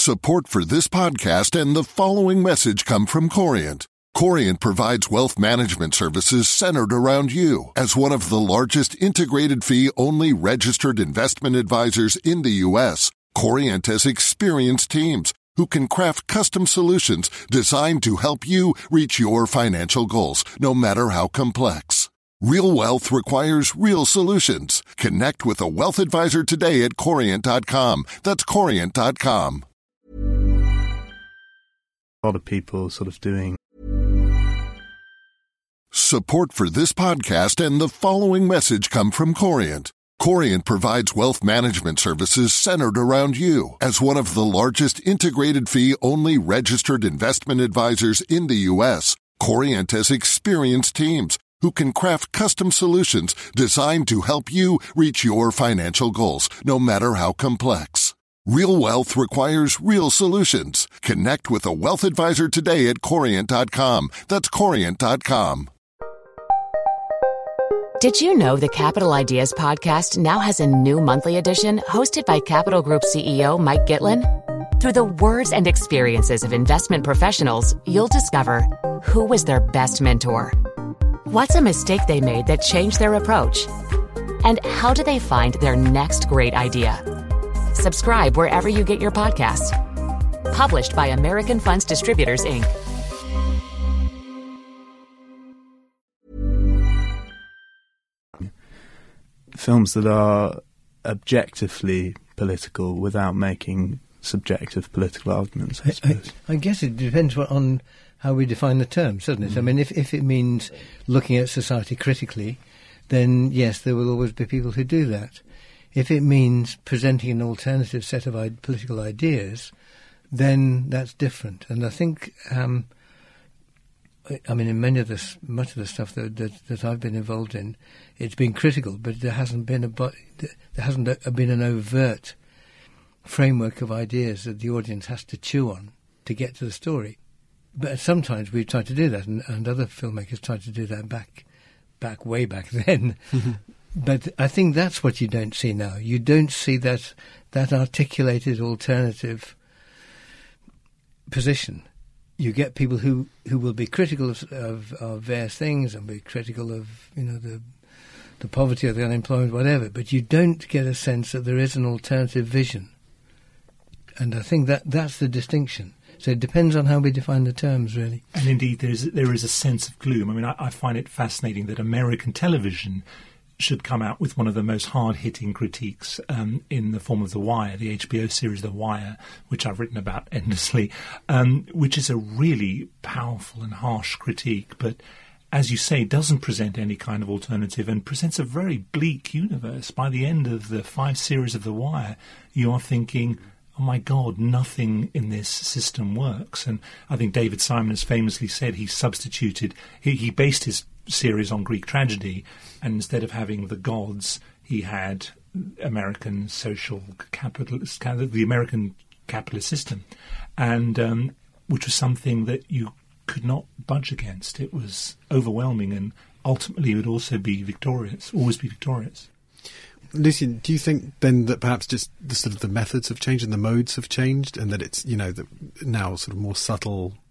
Support for this podcast and the following message come from Corient. Corient provides wealth management services centered around you. As one of the largest integrated fee-only registered investment advisors in the U.S., Corient has experienced teams who can craft custom solutions designed to help you reach your financial goals, no matter how complex. Real wealth requires real solutions. Connect with a wealth advisor today at Corient.com. That's Corient.com. A lot of people sort of doing. Support for this podcast and the following message come from Corient. Corient provides wealth management services centered around you. As one of the largest integrated fee-only registered investment advisors in the U.S., Corient has experienced teams who can craft custom solutions designed to help you reach your financial goals, no matter how complex. Real wealth requires real solutions. Connect with a wealth advisor today at Corient.com. That's Corient.com. Did you know the Capital Ideas podcast now has a new monthly edition hosted by Capital Group CEO Mike Gitlin? Through the words and experiences of investment professionals, you'll discover who was their best mentor, what's a mistake they made that changed their approach, and how do they find their next great idea. Subscribe wherever you get your podcasts. Published by American Funds Distributors, Inc. Films that are objectively political without making subjective political arguments, I suppose. I guess it depends on how we define the terms, doesn't it? I mean, if it means looking at society critically, then yes, there will always be people who do that. If it means presenting an alternative set of political ideas, then that's different. And I think, I mean, in much of the stuff that I've been involved in, it's been critical, but there hasn't been an overt framework of ideas that the audience has to chew on to get to the story. But sometimes we've tried to do that, and other filmmakers tried to do that way back then. But I think that's what you don't see now. You don't see that articulated alternative position. You get people who will be critical of various things and be critical of, you know, the poverty or the unemployment, whatever. But you don't get a sense that there is an alternative vision. And I think that's the distinction. So it depends on how we define the terms, really. And indeed, there is a sense of gloom. I mean, I find it fascinating that American television should come out with one of the most hard-hitting critiques in the form of The Wire, the HBO series The Wire, which I've written about endlessly, which is a really powerful and harsh critique, but as you say, doesn't present any kind of alternative and presents a very bleak universe. By the end of the 5 series of The Wire, you are thinking, oh my God, nothing in this system works. And I think David Simon has famously said he based his series on Greek tragedy, and instead of having the gods, he had American social capitalist, the American capitalist system, and which was something that you could not budge against. It was overwhelming, and ultimately it would also be victorious, always be victorious. Lucian, do you think then that perhaps just the sort of the methods have changed and the modes have changed, and that it's, you know, that now sort of more subtle